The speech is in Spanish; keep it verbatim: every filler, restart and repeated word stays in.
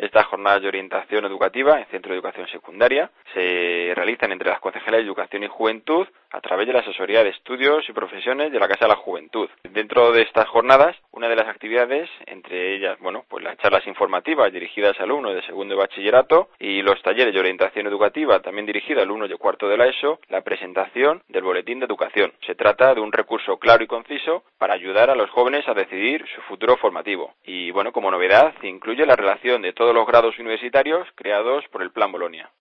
Estas jornadas de orientación educativa en Centro de Educación Secundaria se realizan entre las Concejalías de Educación y Juventud a través de la Asesoría de Estudios y Profesiones de la Casa de la Juventud. Dentro de estas jornadas, una de las actividades, entre ellas, bueno, pues las charlas informativas dirigidas a alumnos de segundo de bachillerato y los talleres de orientación educativa también dirigidos a alumnos de cuarto de la ESO, la presentación del Boletín de Educación. Se trata de un recurso claro y conciso para ayudar a los jóvenes a decidir su futuro formativo. Y bueno, como novedad, incluye la relación de todos los grados universitarios creados por el Plan Bolonia.